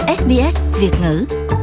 SBS Việt ngữ.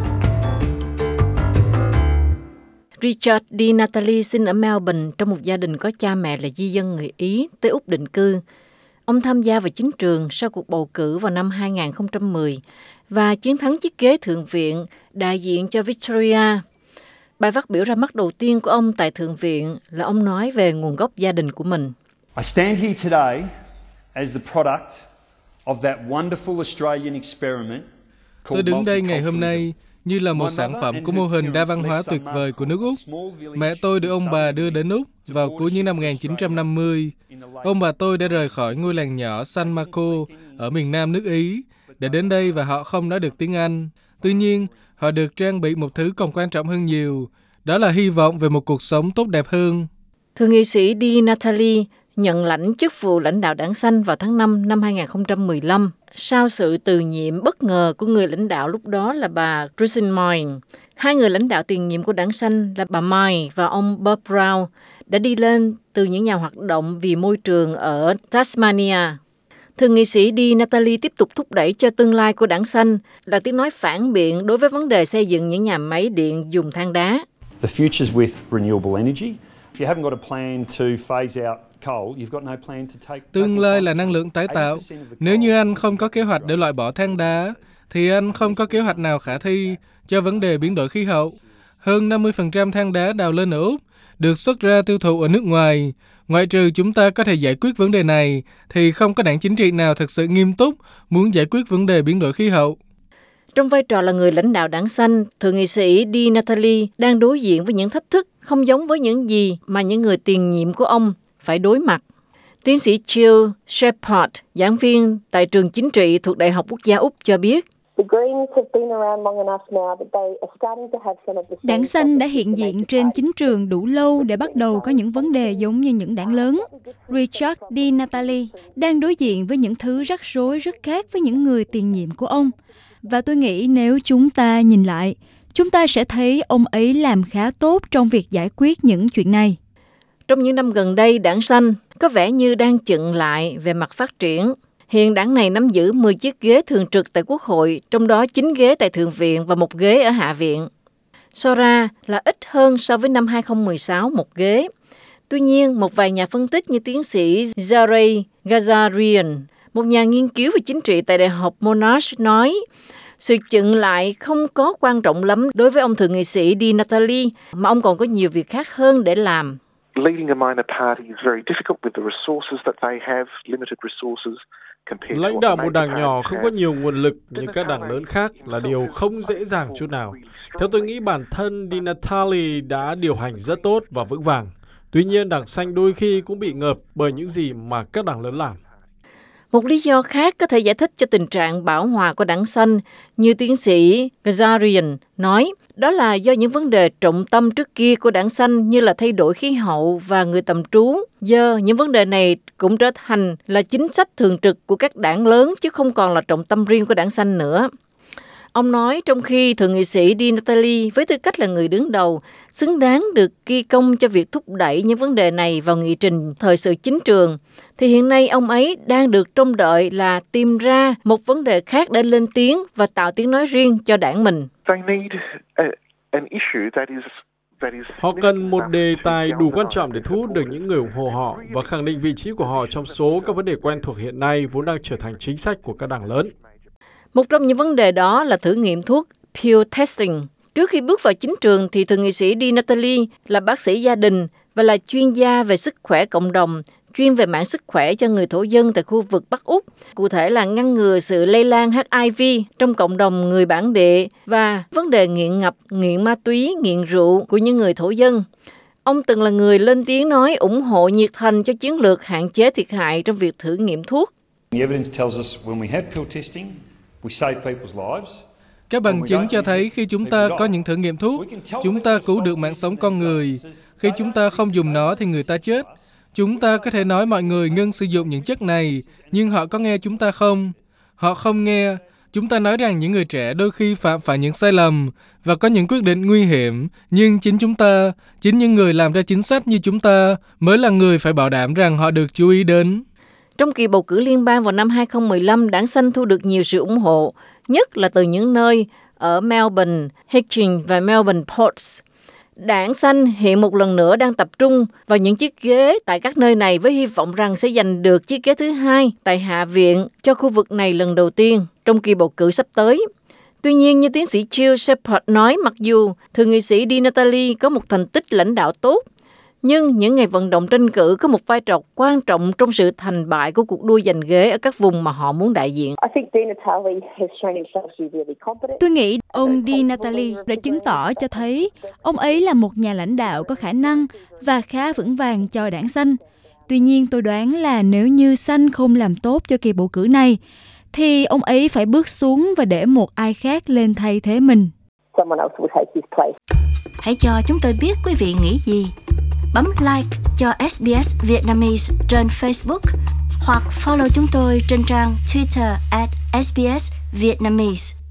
Richard DiNatale sinh ở Melbourne trong một gia đình có cha mẹ là di dân người Ý tới Úc định cư. Ông tham gia vào chính trường sau cuộc bầu cử vào năm 2010 và chiến thắng chiếc ghế Thượng viện đại diện cho Victoria. Bài phát biểu ra mắt đầu tiên của ông tại Thượng viện là ông nói về nguồn gốc gia đình của mình. I stand here today as the product of that wonderful Australian experiment. Tôi đứng đây ngày hôm nay như là một sản phẩm của mô hình đa văn hóa tuyệt vời của nước Úc. Mẹ tôi được ông bà đưa đến Úc vào cuối những năm 1950. Ông bà tôi đã rời khỏi ngôi làng nhỏ San Marco ở miền nam nước Ý để đến đây và họ không nói được tiếng Anh. Tuy nhiên, họ được trang bị một thứ còn quan trọng hơn nhiều, đó là hy vọng về một cuộc sống tốt đẹp hơn. Thượng nghị sĩ DiNatale nhận lãnh chức vụ lãnh đạo Đảng Xanh vào tháng 5 năm 2015 sau sự từ nhiệm bất ngờ của người lãnh đạo lúc đó là bà Christine Moyne. Hai người lãnh đạo tiền nhiệm của Đảng Xanh là bà Moyne và ông Bob Brown đã đi lên từ những nhà hoạt động vì môi trường ở Tasmania. Thượng nghị sĩ DiNatale tiếp tục thúc đẩy cho tương lai của Đảng Xanh là tiếng nói phản biện đối với vấn đề xây dựng những nhà máy điện dùng than đá. The future's with renewable energy. If you haven't got a plan to phase out coal, you've got no plan to take. Tương lai là năng lượng tái tạo. Nếu như anh không có kế hoạch để loại bỏ than đá, thì anh không có kế hoạch nào khả thi cho vấn đề biến đổi khí hậu. Hơn 50% than đá đào lên ở Úc được xuất ra tiêu thụ ở nước ngoài. Ngoại trừ chúng ta có thể giải quyết vấn đề này, thì không có đảng chính trị nào thực sự nghiêm túc muốn giải quyết vấn đề biến đổi khí hậu. Trong vai trò là người lãnh đạo Đảng Xanh, Thượng nghị sĩ DiNatale đang đối diện với những thách thức không giống với những gì mà những người tiền nhiệm của ông phải đối mặt. Tiến sĩ Jill Shepard, giảng viên tại trường chính trị thuộc Đại học Quốc gia Úc cho biết, Đảng Xanh đã hiện diện trên chính trường đủ lâu để bắt đầu có những vấn đề giống như những đảng lớn. Richard DiNatale đang đối diện với những thứ rắc rối rất khác với những người tiền nhiệm của ông. Và tôi nghĩ nếu chúng ta nhìn lại, chúng ta sẽ thấy ông ấy làm khá tốt trong việc giải quyết những chuyện này. Trong những năm gần đây, Đảng Xanh có vẻ như đang chững lại về mặt phát triển. Hiện đảng này nắm giữ 10 chiếc ghế thường trực tại Quốc hội, trong đó 9 ghế tại Thượng viện và 1 ghế ở Hạ viện. So ra là ít hơn so với năm 2016 1 ghế. Tuy nhiên, một vài nhà phân tích như tiến sĩ Zaray Ghazarian, một nhà nghiên cứu về chính trị tại Đại học Monash nói, sự chững lại không có quan trọng lắm đối với ông thượng nghị sĩ DiNatale, mà ông còn có nhiều việc khác hơn để làm. Lãnh đạo một đảng nhỏ không có nhiều nguồn lực như các đảng lớn khác là điều không dễ dàng chút nào. Theo tôi nghĩ bản thân DiNatale đã điều hành rất tốt và vững vàng. Tuy nhiên, Đảng Xanh đôi khi cũng bị ngợp bởi những gì mà các đảng lớn làm. Một lý do khác có thể giải thích cho tình trạng bão hòa của Đảng Xanh, như tiến sĩ Ghazarian nói, đó là do những vấn đề trọng tâm trước kia của Đảng Xanh như là thay đổi khí hậu và người tạm trú. Giờ những vấn đề này cũng trở thành là chính sách thường trực của các đảng lớn chứ không còn là trọng tâm riêng của Đảng Xanh nữa. Ông nói trong khi thượng nghị sĩ DiNatale với tư cách là người đứng đầu xứng đáng được ghi công cho việc thúc đẩy những vấn đề này vào nghị trình thời sự chính trường, thì hiện nay ông ấy đang được trông đợi là tìm ra một vấn đề khác để lên tiếng và tạo tiếng nói riêng cho đảng mình. Họ cần một đề tài đủ quan trọng để thu hút được những người ủng hộ họ và khẳng định vị trí của họ trong số các vấn đề quen thuộc hiện nay vốn đang trở thành chính sách của các đảng lớn. Một trong những vấn đề đó là thử nghiệm thuốc pill testing. Trước khi bước vào chính trường thì thượng nghị sĩ DiNatale là bác sĩ gia đình và là chuyên gia về sức khỏe cộng đồng, chuyên về mảng sức khỏe cho người thổ dân tại khu vực Bắc Úc, cụ thể là ngăn ngừa sự lây lan HIV trong cộng đồng người bản địa và vấn đề nghiện ngập, nghiện ma túy, nghiện rượu của những người thổ dân. Ông từng là người lên tiếng nói ủng hộ nhiệt thành cho chiến lược hạn chế thiệt hại trong việc thử nghiệm thuốc. Các bằng chứng cho thấy khi chúng ta có những thử nghiệm thuốc, chúng ta cứu được mạng sống con người. Khi chúng ta không dùng nó thì người ta chết. Chúng ta có thể nói mọi người ngưng sử dụng những chất này, nhưng họ có nghe chúng ta không? Họ không nghe. Chúng ta nói rằng những người trẻ đôi khi phạm phải những sai lầm và có những quyết định nguy hiểm, nhưng chính chúng ta, chính những người làm ra chính sách như chúng ta mới là người phải bảo đảm rằng họ được chú ý đến. Trong kỳ bầu cử liên bang vào năm 2015, Đảng Xanh thu được nhiều sự ủng hộ, nhất là từ những nơi ở Melbourne, Hitchin và Melbourne Ports. Đảng Xanh hiện một lần nữa đang tập trung vào những chiếc ghế tại các nơi này với hy vọng rằng sẽ giành được chiếc ghế thứ hai tại Hạ viện cho khu vực này lần đầu tiên trong kỳ bầu cử sắp tới. Tuy nhiên, như tiến sĩ Jill Shepard nói, mặc dù thượng nghị sĩ DiNatale có một thành tích lãnh đạo tốt, nhưng những ngày vận động tranh cử có một vai trò quan trọng trong sự thành bại của cuộc đua giành ghế ở các vùng mà họ muốn đại diện. Tôi nghĩ ông DiNatale đã chứng tỏ cho thấy ông ấy là một nhà lãnh đạo có khả năng và khá vững vàng cho Đảng Xanh. Tuy nhiên, tôi đoán là nếu như Xanh không làm tốt cho kỳ bầu cử này, thì ông ấy phải bước xuống và để một ai khác lên thay thế mình. Hãy cho chúng tôi biết quý vị nghĩ gì. Bấm like cho SBS Vietnamese trên Facebook hoặc follow chúng tôi trên trang Twitter @SBS Vietnamese.